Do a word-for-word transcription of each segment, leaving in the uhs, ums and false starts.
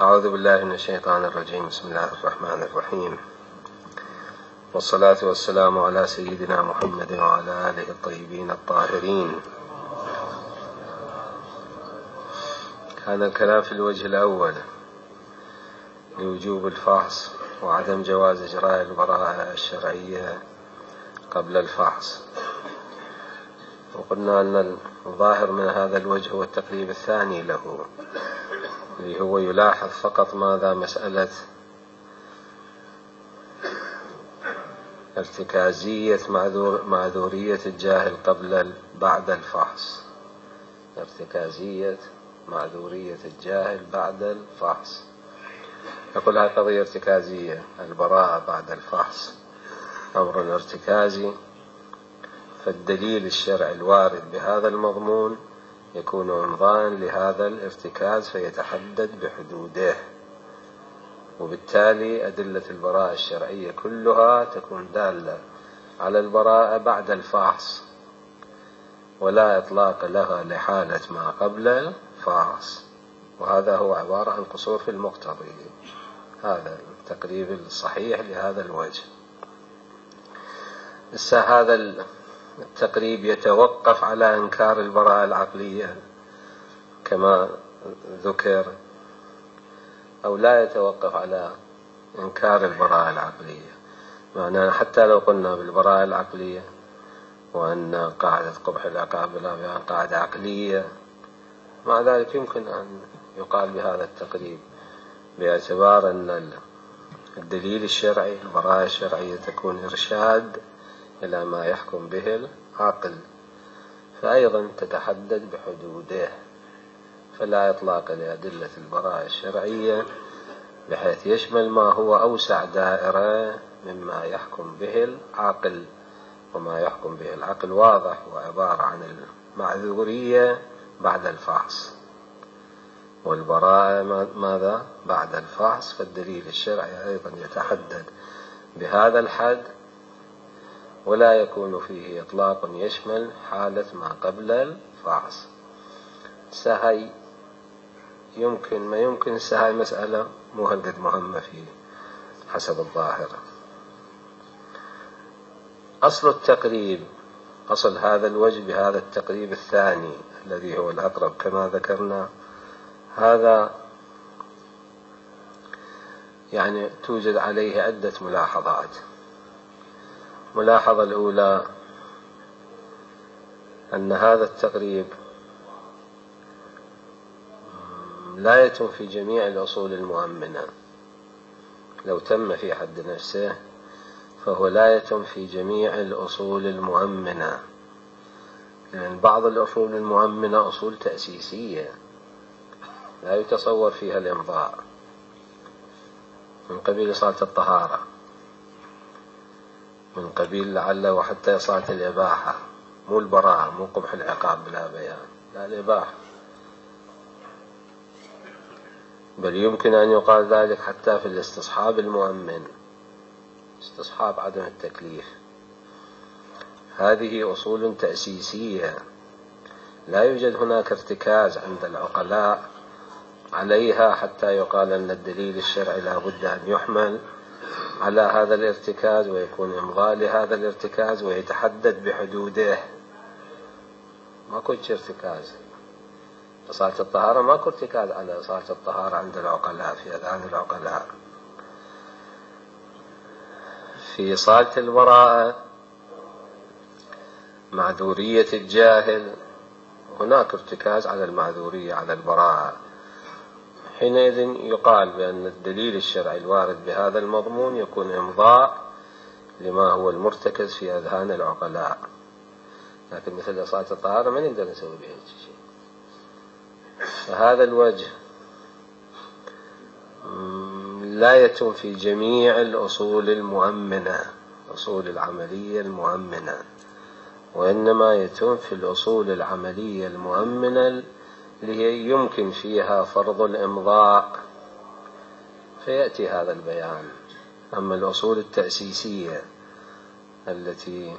أعوذ بالله من الشيطان الرجيم. بسم الله الرحمن الرحيم، والصلاة والسلام على سيدنا محمد وعلى آله الطيبين الطاهرين. هذا الكلام في الوجه الأول لوجوب الفحص وعدم جواز إجراء البراءة الشرعية قبل الفحص. وقلنا أن الظاهر من هذا الوجه هو التقريب الثاني له، اللي هو يلاحظ فقط ماذا مسألة ارتكازية معذور معذورية الجاهل قبل بعد الفحص. ارتكازية معذورية الجاهل بعد الفحص، نقول هذه قضية ارتكازية. البراءة بعد الفحص أمر ارتكازي، فالدليل الشرعي الوارد بهذا المضمون يكون إمضاء لهذا الارتكاز فيتحدد بحدوده، وبالتالي أدلة البراءة الشرعية كلها تكون دالة على البراءة بعد الفحص، ولا إطلاق لها لحالة ما قبل الفحص. وهذا هو عبارة عن قصور في المقتضي. هذا التقريب الصحيح لهذا الوجه. هذا التقريب يتوقف على إنكار البراءة العقلية كما ذكر، أو لا يتوقف على إنكار البراءة العقلية. معناه حتى لو قلنا بالبراءة العقلية وأن قاعدة قبح العقاب بلا بيان قاعدة عقلية، مع ذلك يمكن أن يقال بهذا التقريب باعتبار أن الدليل الشرعي البراءة الشرعية تكون إرشاد إلى ما يحكم به العقل، فأيضا تتحدد بحدوده، فلا إطلاق لأدلة البراءة الشرعية بحيث يشمل ما هو أوسع دائرة مما يحكم به العقل. وما يحكم به العقل واضح، وعبارة عن المعذورية بعد الفحص، والبراءة ماذا بعد الفحص. فالدليل الشرعي أيضا يتحدد بهذا الحد، ولا يكون فيه إطلاق يشمل حالة ما قبل الفحص. سهي يمكن ما يمكن سهي مسألة مو هالقد مهمة فيه حسب الظاهر. أصل التقريب، أصل هذا الوجه بهذا التقريب الثاني الذي هو الأقرب كما ذكرنا، هذا يعني توجد عليه عدة ملاحظات. ملاحظة الأولى أن هذا التقريب لا يتم في جميع الأصول المؤمنة. لو تم في حد نفسه فهو لا يتم في جميع الأصول المؤمنة، لأن بعض الأصول المؤمنة أصول تأسيسية لا يتصور فيها الإمضاء، من قبيل صلاة الطهارة، من قبيل لعل وحتى صلاة الإباحة، مو البراءة، مو قبح العقاب بلا بيان، لا الإباحة. بل يمكن أن يقال ذلك حتى في الاستصحاب المؤمن، استصحاب عدم التكليف. هذه أصول تأسيسية لا يوجد هناك ارتكاز عند العقلاء عليها حتى يقال أن الدليل الشرعي لا بد أن يحمل على هذا الارتكاز ويكون إمضاء لهذا الارتكاز ويتحدد بحدوده. ما كنت ارتكاز صلاة الطهارة، ما كنت ارتكاز على صلاة الطهارة عند العقلاء في أذهان العقلاء. في صلاة البراءة معذورية الجاهل هناك ارتكاز على المعذورية على البراءة. حينئذ يقال بأن الدليل الشرعي الوارد بهذا المضمون يكون إمضاء لما هو المرتكز في أذهان العقلاء. لكن مثل صلاة الطهارة ما نقدر نسوي به شيء. فهذا الوجه لا يتم في جميع الأصول المؤمنة، أصول العملية المؤمنة، وإنما يتم في الأصول العملية المؤمنة اللي هي يمكن فيها فرض الإمضاء، فيأتي هذا البيان. أما الأصول التأسيسية التي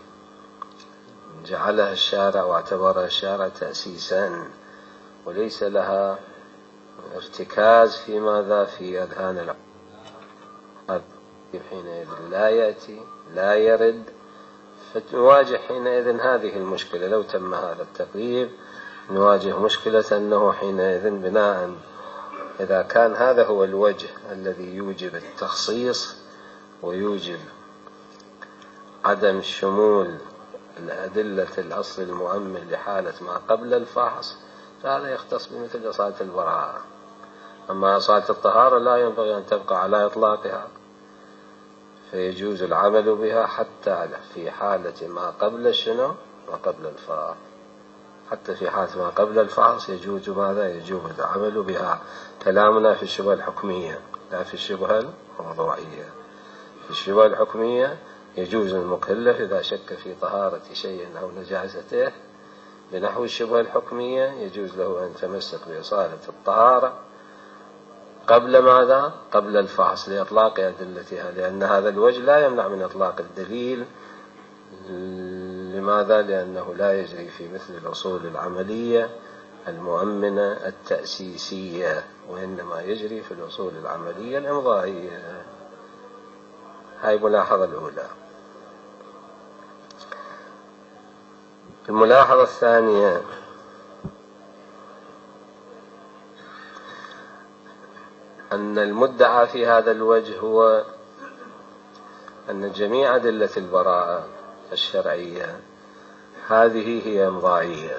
جعلها الشارع واعتبرها الشارع تأسيسا وليس لها ارتكاز في ماذا؟ في أذهان العقل، حينئذ لا يأتي لا يرد، فنواجه حينئذ هذه المشكلة. لو تم هذا التقريب نواجه مشكلة أنه حينئذ بناء إذا كان هذا هو الوجه الذي يوجب التخصيص ويوجب عدم شمول الأدلة الأصل المؤمن لحالة ما قبل الفحص، فهذا يختص بمثل أصالة البراءة. أما أصالة الطهارة لا ينبغي أن تبقى على إطلاقها، فيجوز العمل بها حتى في حالة ما قبل شنو؟ ما قبل الفحص. حتى في حالة ما قبل الفحص يجوز ماذا؟ يجوز العمل بها. كلامنا في الشبهة الحكمية لا في الشبهة الموضوعية. في الشبهة الحكمية يجوز المكلف إذا شك في طهارة شيء أو نجاسته بنحو الشبهة الحكمية يجوز له أن يتمسك بإصالة الطهارة قبل ماذا؟ قبل الفحص لإطلاق أدلتها، لأن هذا الوجه لا يمنع من إطلاق الدليل. لماذا؟ لأنه لا يجري في مثل الأصول العملية المؤمنة التأسيسية، وإنما يجري في الأصول العملية الإمضائية. هاي الملاحظة الأولى. الملاحظة الثانية أن المدعى في هذا الوجه هو أن جميع أدلة البراءة الشرعية هذه هي إمضائية،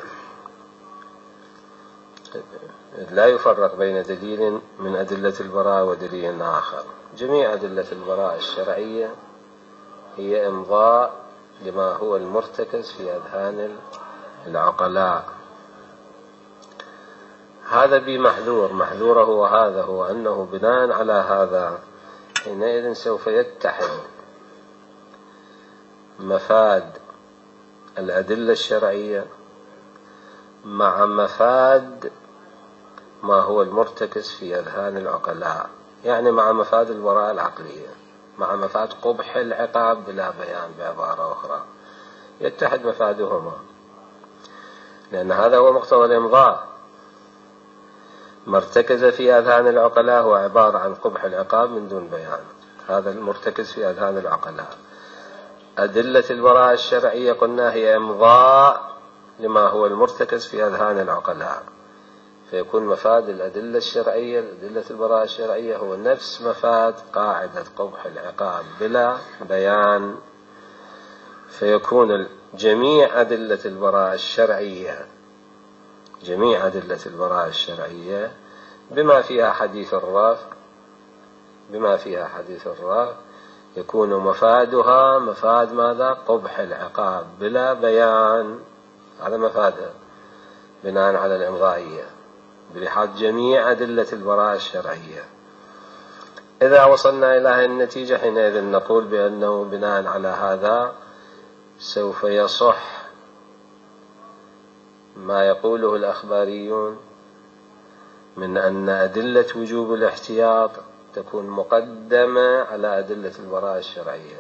لا يفرق بين دليل من أدلة البراءة ودليل آخر. جميع أدلة البراءة الشرعية هي إمضاء لما هو المرتكز في أذهان العقلاء. هذا بمحذور، محذوره وهذا هو أنه بناء على هذا حينئذ سوف يتحد مفاد الأدلة الشرعية مع مفاد ما هو المرتكز في أذهان العقلاء، يعني مع مفاد البراءة العقلية، مع مفاد قبح العقاب بلا بيان. بعبارة أخرى يتحد مفادهما، لأن هذا هو مقتضى الإمضاء. ما ارتكز في أذهان العقلاء هو عبارة عن قبح العقاب من دون بيان، هذا المرتكز في أذهان العقلاء. أدلة البراءة الشرعية قلنا هي إمضاء لما هو المرتكز في أذهان العقلاء، فيكون مفاد الأدلة الشرعية الأدلة البراءة الشرعية هو نفس مفاد قاعدة قبح العقاب بلا بيان. فيكون جميع أدلة البراءة الشرعية جميع أدلة البراءة الشرعية بما فيها حديث الرافع بما فيها حديث الرافع يكون مفادها مفاد ماذا؟ قبح العقاب بلا بيان. هذا مفادها بناء على الإمضائية بلحاظ جميع أدلة البراءة الشرعية. إذا وصلنا إلى هذه النتيجة حينئذ نقول بأنه بناء على هذا سوف يصح ما يقوله الأخباريون من أن أدلة وجوب الاحتياط تكون مقدمة على أدلة البراءة الشرعية.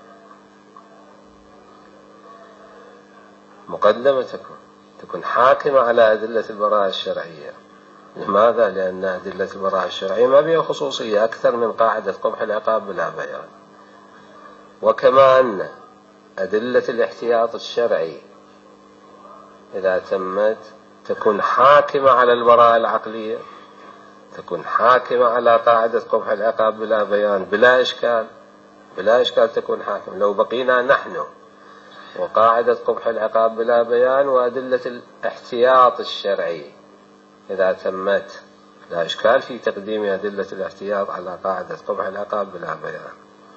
مقدمة تكون تكون حاكمة على أدلة البراءة الشرعية. لماذا؟ لأن أدلة البراءة الشرعية ما بها خصوصية أكثر من قاعدة قبح العقاب بلا بيان. وكما أن أدلة الاحتياط الشرعي إذا تمت تكون حاكمة على البراءة العقلية، تكون حاكمة على قاعدة قبح العقاب بلا بيان بلا إشكال بلا إشكال تكون حاكمة. لو بقينا نحن وقاعدة قبح العقاب بلا بيان وأدلة الاحتياط الشرعي إذا تمت لا إشكال في تقديم أدلة الاحتياط على قاعدة قبح العقاب بلا بيان،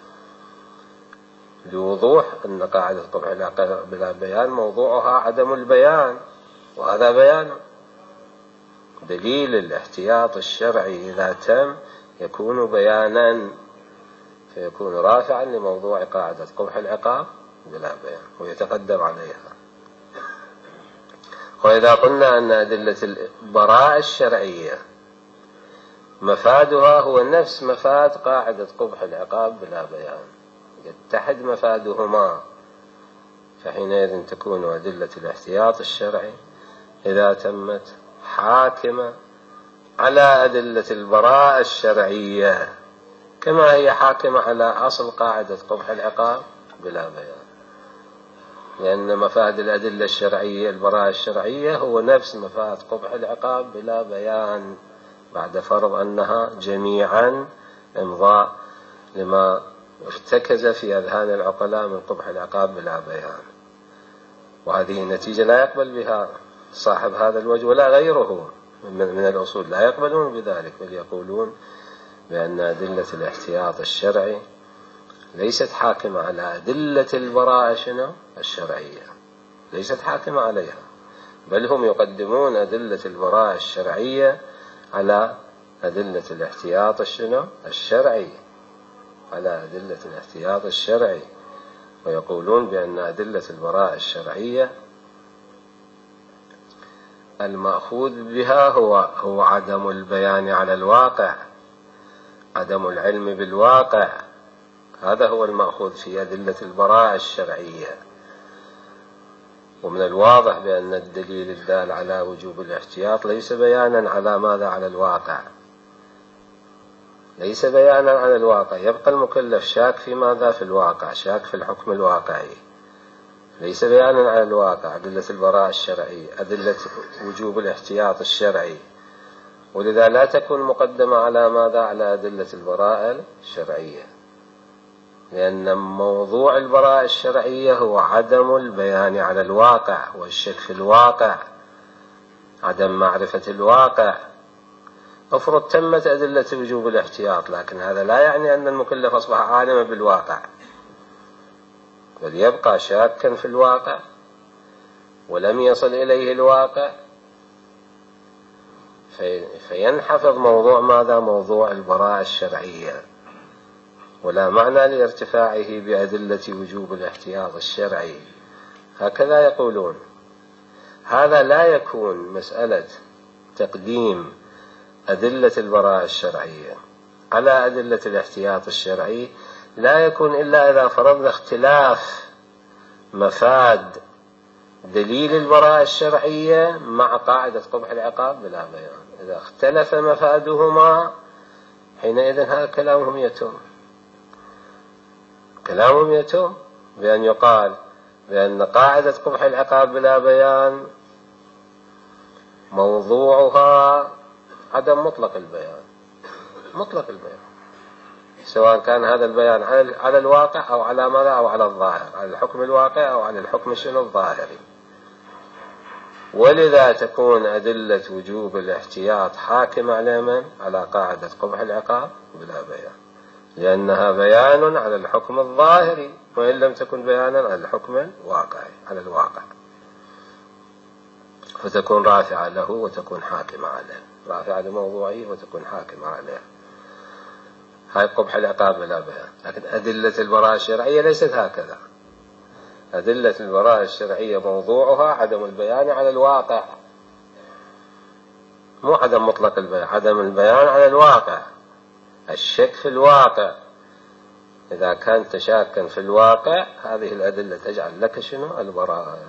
لوضوح أن قاعدة قبح العقاب بلا بيان موضوعها عدم البيان، وهذا بيان. دليل الاحتياط الشرعي إذا تم يكون بيانا، فيكون رافعا لموضوع قاعدة قبح العقاب بلا بيان ويتقدم عليها. وإذا قلنا أن أدلة البراءة الشرعية مفادها هو نفس مفاد قاعدة قبح العقاب بلا بيان، يتحد مفادهما، فحينئذ تكون أدلة الاحتياط الشرعي إذا تمت حاكمة على أدلة البراءة الشرعية كما هي حاكمة على أصل قاعدة قبح العقاب بلا بيان، لأن مفاد الأدلة الشرعية البراءة الشرعية هو نفس مفاد قبح العقاب بلا بيان، بعد فرض أنها جميعا إمضاء لما ارتكز في أذهان العقلاء من قبح العقاب بلا بيان. وهذه النتيجة لا يقبل بها صاحب هذا الوجه ولا غيره من الأصول، لا يقبلون بذلك، بل يقولون بأن أدلة الاحتياط الشرعي ليست حاكمة على أدلة البراءة شنو الشرعية، ليست حاكمة عليها، بل هم يقدمون أدلة البراءة الشرعية على أدلة الاحتياط الشنو الشرعي، على أدلة الاحتياط الشرعي، ويقولون بأن أدلة البراءة الشرعية المأخوذ بها هو هو عدم البيان على الواقع، عدم العلم بالواقع، هذا هو المأخوذ في أدلة البراءة الشرعية. ومن الواضح بأن الدليل الدال على وجوب الاحتياط ليس بيانا على ماذا على الواقع، ليس بيانا على الواقع، يبقى المكلف شاك في ماذا في الواقع، شاك في الحكم الواقعي، ليس بيانا على الواقع. أدلة البراءة الشرعية أدلة وجوب الاحتياط الشرعي، ولذا لا تكون مقدمة على ماذا على أدلة البراءة الشرعية، لأن موضوع البراءة الشرعية هو عدم البيان على الواقع والشك في الواقع، عدم معرفة الواقع. أفرض تمت أدلة وجوب الاحتياط، لكن هذا لا يعني أن المكلف أصبح عالما بالواقع، بل يبقى شاكا في الواقع ولم يصل إليه الواقع، في فينحفظ موضوع ماذا موضوع البراءة الشرعية، ولا معنى لارتفاعه بأدلة وجوب الاحتياط الشرعي. هكذا يقولون. هذا لا يكون مسألة تقديم أدلة البراءة الشرعية على أدلة الاحتياط الشرعي لا يكون إلا إذا فرضنا اختلاف مفاد دليل البراءة الشرعية مع قاعدة قبح العقاب بلا بيان. إذا اختلف مفادهما حينئذ هذا كلامهم يتم، كلامهم يتم بأن يقال بأن قاعدة قبح العقاب بلا بيان موضوعها عدم مطلق البيان، مطلق البيان، سواء كان هذا البيان على الواقع أو على ماذا أو على الظاهر، على الحكم الواقع أو على الحكم شنو الظاهري. ولذا تكون أدلة وجوب الاحتياط حاكمة على من؟ على قاعدة قبح العقاب بلا بيان، لأنها بيان على الحكم الظاهري وإن لم تكن بيانا على الحكم الواقعي على الواقع، فتكون رافعة له وتكون حاكمة عليه، رافعة لموضوعه وتكون حاكمة عليه. هاي قبح العقاب بلا بيان. لكن أدلة البراءة الشرعية ليست هكذا. أدلة البراءة الشرعية موضوعها عدم البيان على الواقع، مو عدم مطلق البيان، عدم البيان على الواقع، الشك في الواقع. إذا كنت شاكا في الواقع هذه الأدلة تجعل لك شنو البراءة،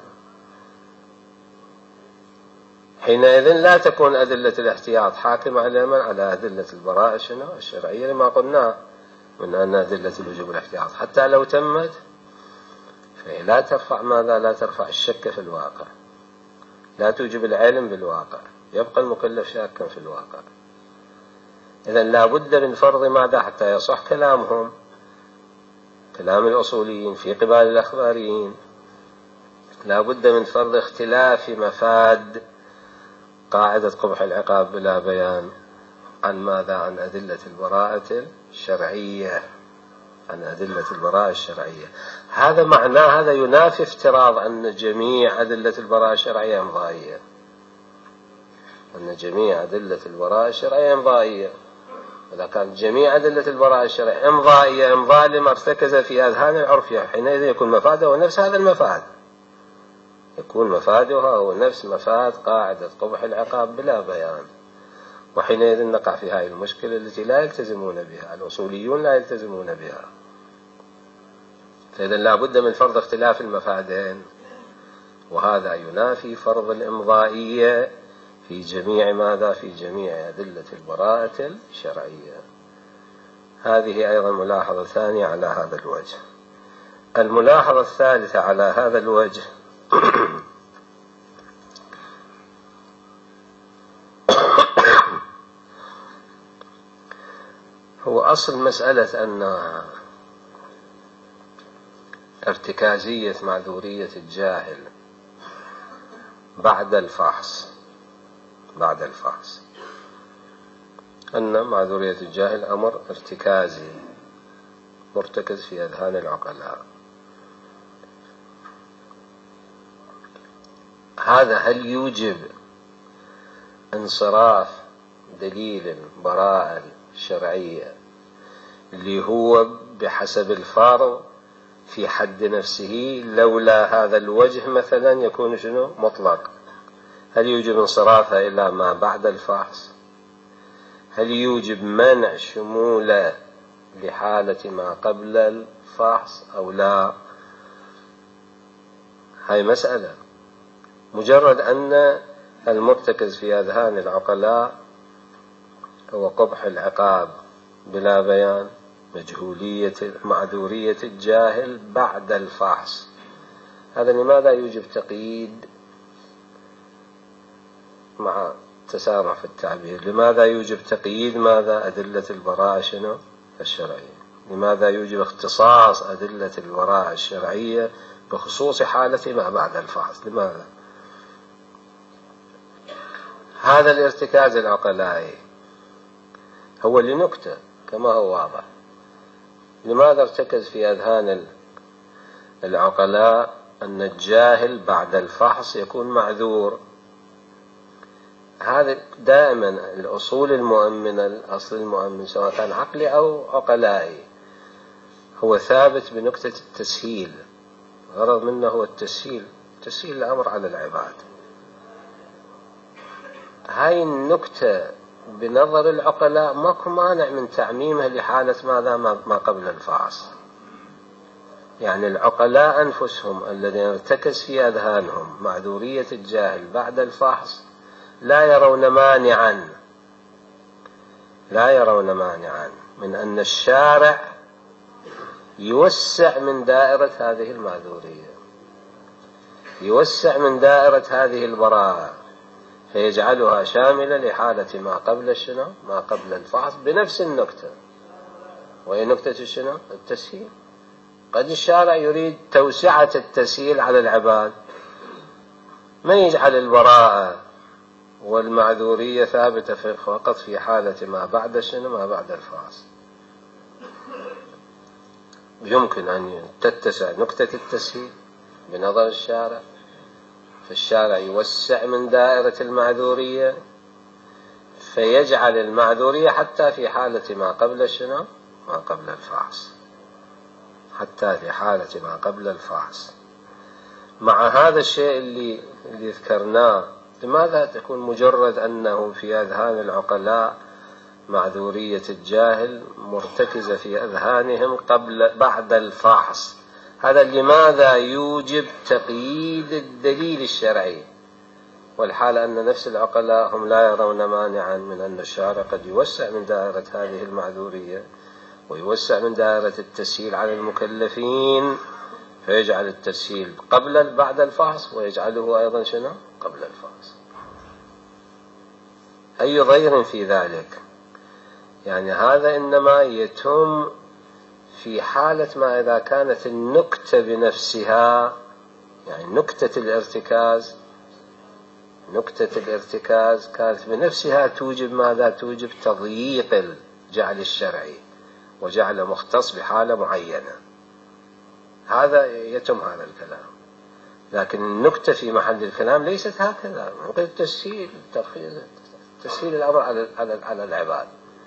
حينئذ لا تكون أدلة الاحتياط حاكمة على من؟ على أدلة البراءة شنو الشرعية لما قلنا من أن أدلة الوجوب الاحتياط حتى لو تمت فهي لا ترفع ماذا؟ لا ترفع الشك في الواقع، لا توجب العلم بالواقع، يبقى المكلف شاكا في الواقع. إذن لا بد من فرض ماذا حتى يصح كلامهم، كلام الأصوليين في قبال الأخباريين، لا بد من فرض اختلاف مفاد قاعدة قبح العقاب بلا بيان عن ماذا؟ عن أدلة البراءة الشرعية، عن أدلة البراءة الشرعية. هذا معناه، هذا ينافي افتراض أن جميع أدلة البراءة الشرعية إمضائية، أن جميع أدلة البراءة الشرعية إمضائية. إذا كانت جميع أدلة البراءة الشرعية إمضائية، إمضاء لما ارتكز في أذهان العرفية، حينئذ يكون مفادها هو نفس هذا المفاد، يكون مفادها هو نفس مفاد قاعدة قبح العقاب بلا بيان، وحينئذ نقع في هذه المشكلة التي لا يلتزمون بها الأصوليون، لا يلتزمون بها. فإذا لا بد من فرض اختلاف المفادين، وهذا ينافي فرض الإمضائية في جميع ماذا؟ في جميع أدلة البراءة الشرعية. هذه أيضا ملاحظة ثانية على هذا الوجه. الملاحظة الثالثة على هذا الوجه هو أصل مسألة أن ارتكازية معذورية الجاهل بعد الفحص بعد الفحص أن معذورية الجاهل أمر ارتكازي مرتكز في أذهان العقلاء. هذا هل يوجب انصراف دليل البراءة الشرعية اللي هو بحسب الفارض في حد نفسه لولا هذا الوجه مثلا يكون شنو؟ مطلق. هل يوجب انصرافها إلى ما بعد الفحص؟ هل يوجب منع شموله لحالة ما قبل الفحص أو لا؟ هاي مسألة. مجرد أن المرتكز في أذهان العقلاء هو قبح العقاب بلا بيان، مجهولية معذورية الجاهل بعد الفحص، هذا لماذا يوجب تقييد مع تسامح في التعبير؟ لماذا يوجب تقييد ماذا؟ أدلة البراءة شنو؟ الشرعية. لماذا يوجب اختصاص أدلة البراءة الشرعية بخصوص حالة ما بعد الفحص؟ لماذا؟ هذا الارتكاز العقلائي هو لنكتة كما هو واضح. لماذا ارتكز في أذهان العقلاء أن الجاهل بعد الفحص يكون معذور؟ هذا دائما الأصول المؤمنة، الأصل المؤمن سواء كان عقلي أو عقلائي هو ثابت بنكتة التسهيل. غرض منه هو التسهيل، تسهيل الأمر على العباد. هاي النكتة بنظر العقلاء ماكو مانع من تعميمها لحالة ماذا؟ ما قبل الفحص. يعني العقلاء أنفسهم الذين ارتكز في أذهانهم معذورية الجاهل بعد الفحص لا يرون مانعا لا يرون مانعا من أن الشارع يوسع من دائرة هذه المعذورية، يوسع من دائرة هذه البراءة، فيجعلها شاملة لحالة ما قبل الشنو؟ ما قبل الفحص بنفس النكتة. وهي نكتة الشنو؟ التسهيل. قد الشارع يريد توسعة التسهيل على العباد، ما يجعل البراءة والمعذورية ثابتة فقط في حالة ما بعد الشنو؟ ما بعد الفحص. يمكن أن تتسع نكتة التسهيل بنظر الشارع، فالشارع يوسع من دائرة المعذورية فيجعل المعذورية حتى في حالة ما قبل الشنو؟ ما قبل الفحص، حتى في حالة ما قبل الفحص. مع هذا الشيء اللي, اللي ذكرناه، لماذا تكون مجرد أنه في أذهان العقلاء معذورية الجاهل مرتكزة في أذهانهم قبل بعد الفحص؟ هذا لماذا يوجب تقييد الدليل الشرعي، والحال أن نفس العقلاء هم لا يرون مانعا من أن الشارع قد يوسع من دائرة هذه المعذورية ويوسع من دائرة التسهيل على المكلفين، فيجعل التسهيل قبل بعد الفحص ويجعله أيضا شنو؟ قبل الفحص. أي ضير في ذلك؟ يعني هذا إنما يتم في حالة ما إذا كانت النكتة بنفسها، يعني نكتة الارتكاز نكتة الارتكاز كانت بنفسها توجب ماذا؟ توجب تضييق الجعل الشرعي وجعل مختص بحالة معينة. هذا يتم هذا الكلام. لكن النكتة في محل الكلام ليست هكذا، ممكن تسهيل تسهيل الأمر على على على العباد،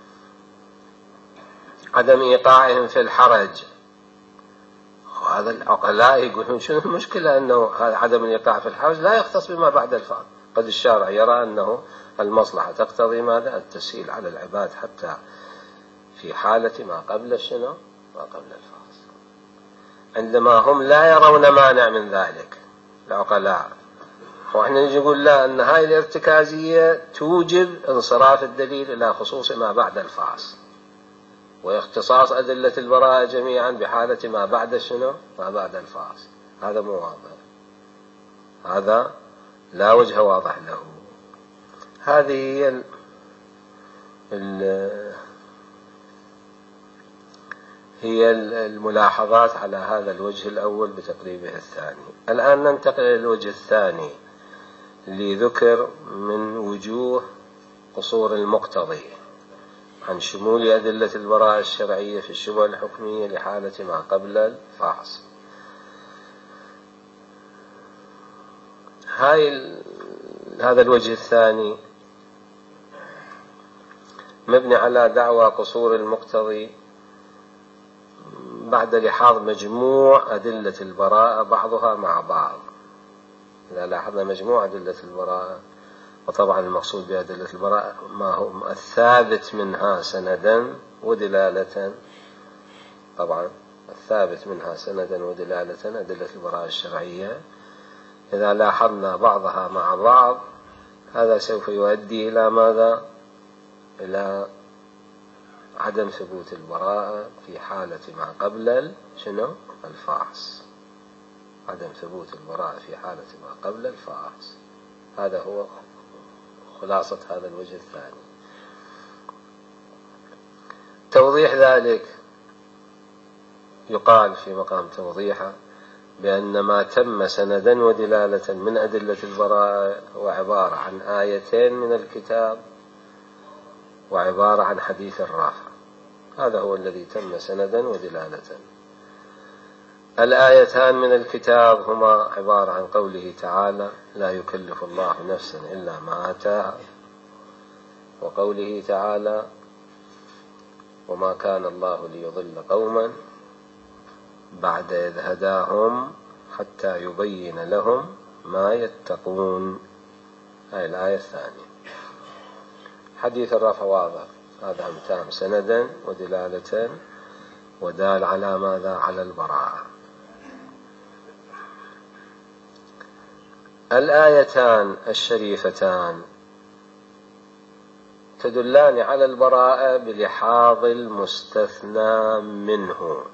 عدم إيقاعهم في الحرج. وهذا العقلاء يقولون شنو المشكلة أنه عدم الإيقاع في الحرج لا يختص بما بعد الفحص؟ قد الشارع يرى أنه المصلحة تقتضي ماذا؟ التسهيل على العباد حتى في حالة ما قبل الشنو؟ ما قبل الفحص، عندما هم لا يرون مانع من ذلك العقلاء. واحنا نجي نقول لا، ان هاي الارتكازية توجب انصراف الدليل الى خصوص ما بعد الفحص، واختصاص أدلة البراءة جميعا بحالة ما بعد شنو؟ ما بعد الفحص. هذا مو واضح، هذا لا وجه واضح له. هذه هي ال ال هي الملاحظات على هذا الوجه الأول بتقريبه الثاني. الآن ننتقل إلى الوجه الثاني اللي ذكر من وجوه قصور المقتضي عن شمول أدلة البراءة الشرعية في الشبهة الحكمية لحالة ما قبل الفحص. هاي ال... هذا الوجه الثاني مبني على دعوى قصور المقتضي بعد لحاظ مجموع أدلة البراءة بعضها مع بعض. إذا لاحظنا مجموع أدلة البراءة، وطبعا المقصود بأدلة البراءة ما هو الثابت منها سندا ودلالة. طبعا الثابت منها سندا ودلالة أدلة البراءة الشرعية، إذا لاحظنا بعضها مع بعض هذا سوف يؤدي إلى ماذا؟ إلى عدم ثبوت البراءة في حالة ما قبل شنو؟ الفحص. عدم ثبوت البراءة في حالة ما قبل الفحص، هذا هو خلاصة هذا الوجه الثاني. توضيح ذلك يقال في مقام توضيحه بأن ما تم سندا ودلالة من أدلة البراءة هو عبارة عن آيتين من الكتاب وعبارة عن حديث الرافع. هذا هو الذي تم سندا ودلالة. الآيتان من الكتاب هما عبارة عن قوله تعالى: لا يكلف الله نفسا إلا ما آتاها، وقوله تعالى: وما كان الله ليضل قوما بعد إذ هداهم حتى يبين لهم ما يتقون. هاي الآية الثانية. حديث الرفع واضح، هذا هم تام سندا ودلالة ودال على ماذا؟ على البراءة. الآيتان الشريفتان تدلان على البراءة بلحاظ المستثنى منه،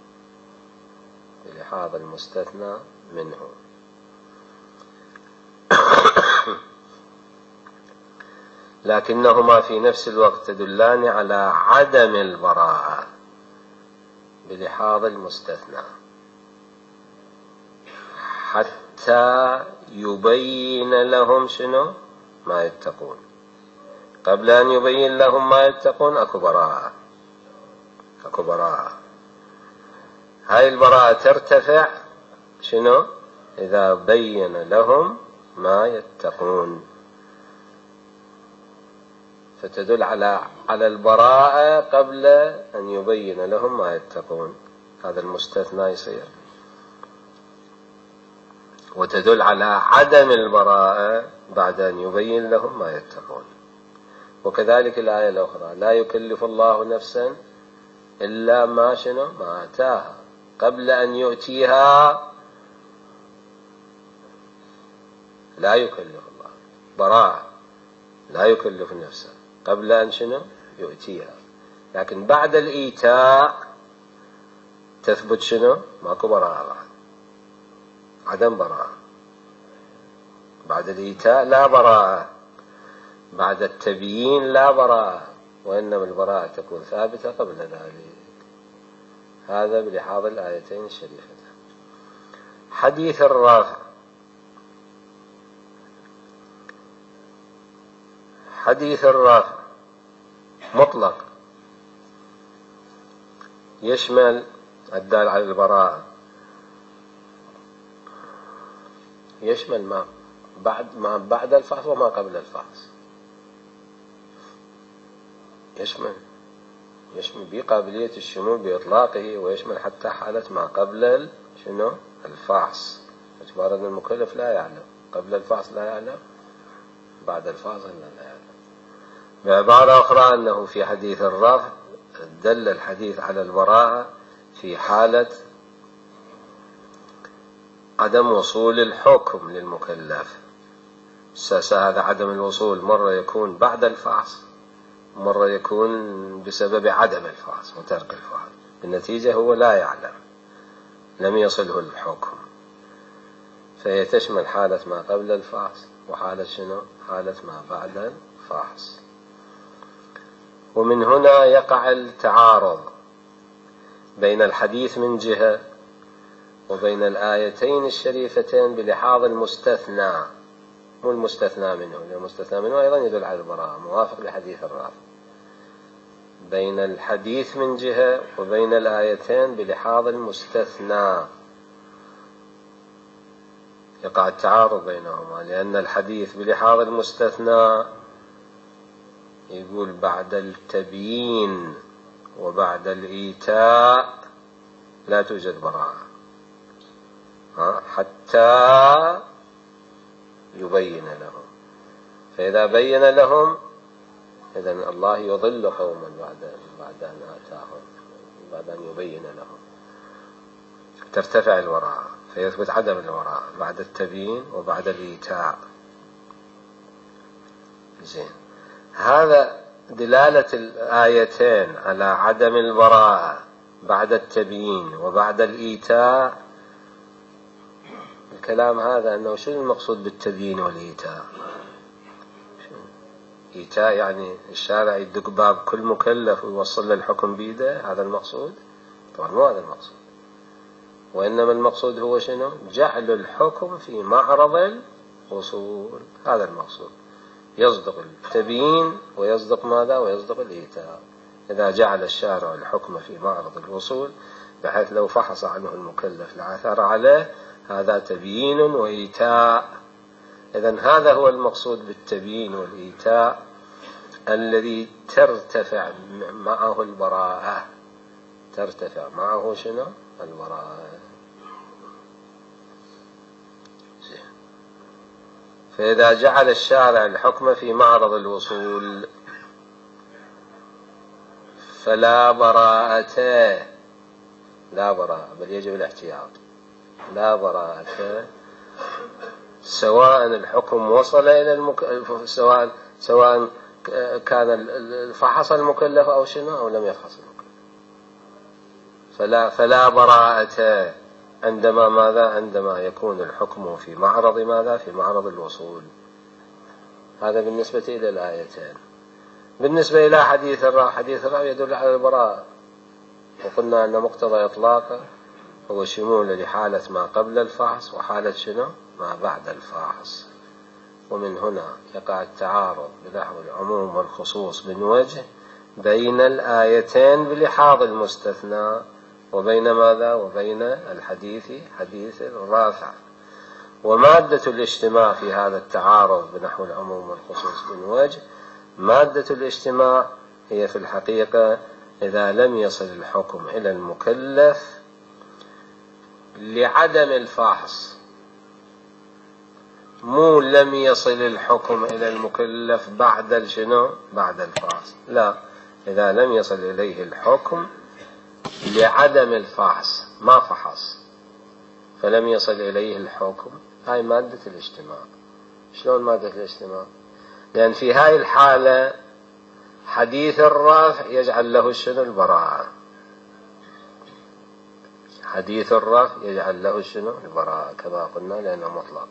بلحاظ المستثنى منه. لكنهما في نفس الوقت تدلان على عدم البراءة بلحاظ المستثنى حتى يبين لهم شنو؟ ما يتقون. قبل أن يبين لهم ما يتقون أكو براءة، أكو براءة. هاي البراءة ترتفع شنو؟ إذا بين لهم ما يتقون، فتدل على على البراءة قبل أن يبين لهم ما يتقون. هذا المستثنى يصير. وتدل على عدم البراءة بعد أن يبين لهم ما يتقون. وكذلك الآية الأخرى: لا يكلف الله نفسا إلا ما شنو؟ ما آتاها، قبل أن يؤتيها لا يكلف الله. براءة، لا يكلف نفسا قبل أن شنو؟ يؤتيها. لكن بعد الإيتاء تثبت شنو؟ ماكو براءة بعد، عدم براءة. بعد الإيتاء لا براءة، بعد التبيين لا براءة، وإنما البراءة تكون ثابتة قبل ذلك. هذا بلحاظ الآيتين الشريفتين. حديث الرافع. حديث الرافع مطلق، يشمل الدال على البراءة، يشمل ما بعد ما بعد الفحص وما قبل الفحص. يشمل يشمل بقابلية الشمول بإطلاقه، ويشمل حتى حالة ما قبل شنو؟ الفحص. باعتبار أن المكلف لا يعلم، قبل الفحص لا يعلم، بعد الفحص لا يعلم. بعبارة أخرى أنه في حديث الرفع دل الحديث على البراءة في حالة عدم وصول الحكم للمكلف، هذا عدم الوصول مرة يكون بعد الفحص، مرة يكون بسبب عدم الفحص وترك الفحص، بالنتيجة هو لا يعلم، لم يصله الحكم. فهي تشمل حالة ما قبل الفحص وحالة شنو؟ حالة ما بعد الفحص. ومن هنا يقع التعارض بين الحديث من جهة وبين الآيتين الشريفتين بلحاظ المستثنى، مو المستثنى منه، لأن المستثنى منه أيضا يدل على البراءة موافق لحديث الرافع. بين الحديث من جهة وبين الآيتين بلحاظ المستثنى يقع التعارض بينهما، لأن الحديث بلحاظ المستثنى يقول بعد التبيين وبعد الإيتاء لا توجد براءة حتى يبين لهم. فإذا بين لهم إذن الله يضل قوما بعد بعد أن آتاهم، بعد أن يبين لهم ترتفع الوراء، فيثبت عدم الوراء بعد التبيين وبعد الإيتاء. زين، هذا دلالة الآيتين على عدم البراءة بعد التبيين وبعد الإيتاء. الكلام هذا أنه شو المقصود بالتبيين والإيتاء؟ إيتاء يعني الشارع يدق باب كل مكلف ويوصل له الحكم بيده، هذا المقصود؟ طبعا مو هذا المقصود، وإنما المقصود هو شنو؟ جعل الحكم في معرض الوصول، هذا المقصود. يصدق التبيين ويصدق ماذا؟ ويصدق الإيتاء. إذا جعل الشارع الحكم في معرض الوصول بحيث لو فحص عنه المكلف لعثر عليه، هذا تبيين وإيتاء. إذن هذا هو المقصود بالتبيين والإيتاء الذي ترتفع معه البراءة، ترتفع معه شنو؟ البراءة. فإذا جعل الشارع الحكم في معرض الوصول فلا براءة، لا براءة بل يجب الاحتياط، لا براءة سواء الحكم وصل إلى المكلف، سواء سواء كان فحص المكلف أو شنو أو لم يفحص المكلف. فلا فلا براءة عندما ماذا؟ عندما يكون الحكم في معرض ماذا؟ في معرض الوصول. هذا بالنسبة إلى الآيتين. بالنسبة إلى حديث الراوي، حديث الراوي يدل على البراءة، وقلنا أن مقتضى إطلاقه هو شمول لحالة ما قبل الفحص وحالة شنو؟ ما بعد الفحص. ومن هنا يقع التعارض بنحو العموم والخصوص من وجه بين الآيتين بلحاظ المستثنى وبين ماذا؟ وبين الحديث حديث الرافع. ومادة الاجتماع في هذا التعارض بنحو العموم والخصوص من وجه، مادة الاجتماع هي في الحقيقة إذا لم يصل الحكم إلى المكلف لعدم الفحص، مو لم يصل الحكم إلى المكلف بعد الشنو؟ بعد الفحص، لا، إذا لم يصل إليه الحكم لعدم الفحص، ما فحص فلم يصل إليه الحكم، هاي مادة الاجتماع. شلون مادة الاجتماع؟ لأن في هاي الحالة حديث الرافع يجعل له شنو؟ البراءة. حديث الرافع يجعل له شنو؟ البراءة كما قلنا لأنه مطلق.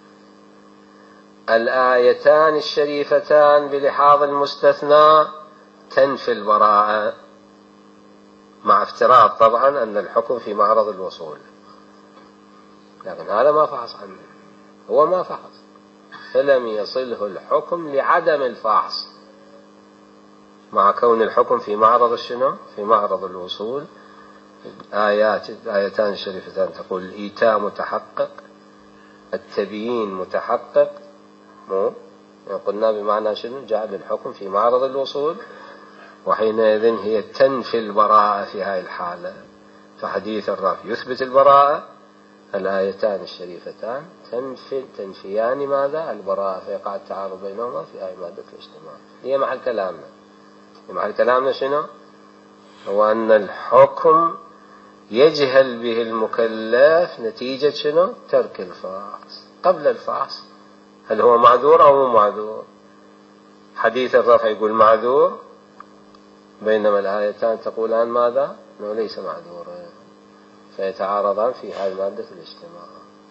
الآيتان الشريفتان بلحاظ المستثنى تنفي البراءة، مع افتراض طبعا أن الحكم في معرض الوصول، لكن هذا ما فحص عنه، هو ما فحص فلم يصله الحكم لعدم الفحص، مع كون الحكم في معرض الشنو؟ في معرض الوصول. آيات الآيتان الشريفتان تقول الإيتاء متحقق، التبيين متحقق، مو يعني قلنا بمعنى شنو؟ جعل الحكم في معرض الوصول، وحينئذ هي تنفي البراءة في هذه الحالة. فحديث الرافع يثبت البراءة، الآيتان الشريفتان تنفي تنفيان ماذا؟ البراءة، فيقع التعارض بينهما في آية مادة الاجتماع. هي محل كلامنا، محل كلامنا شنو؟ هو أن الحكم يجهل به المكلف نتيجة شنو؟ ترك الفحص. قبل الفحص هل هو معذور أو مو معذور؟ حديث الرفع يقول معذور، بينما الآيتان تقولان ماذا؟ أنه ليس معذورا، فيتعارضان في هذه مادة الاجتماع.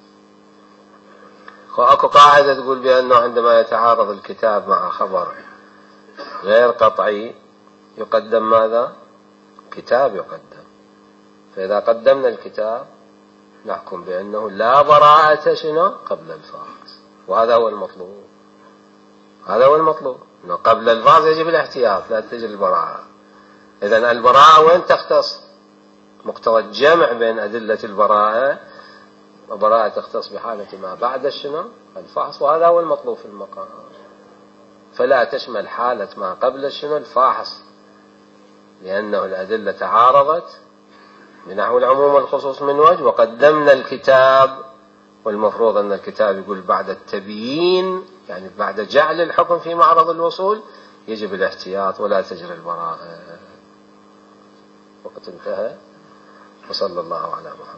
وأكو قاعدة تقول بأنه عندما يتعارض الكتاب مع خبر غير قطعي يقدم ماذا؟ كتاب يقدم. فإذا قدمنا الكتاب نحكم بأنه لا براءة شنو؟ قبل الفاظ، وهذا هو المطلوب. هذا هو المطلوب، أنه قبل الفاظ يجب الاحتياط، لا تجري البراءة. إذن البراءة وين تختص؟ مقتضى الجمع بين أدلة البراءة، وبراءة تختص بحالة ما بعد الشنو؟ الفحص، وهذا هو المطلوب في المقام. فلا تشمل حالة ما قبل الشنو؟ الفاحص، لأنه الأدلة تعارضت بنحو العموم والخصوص من وجه، وقدمنا الكتاب، والمفروض أن الكتاب يقول بعد التبيين، يعني بعد جعل الحكم في معرض الوصول يجب الاحتياط ولا تجري البراءة. وقت انتهى، وصلى الله على محمد.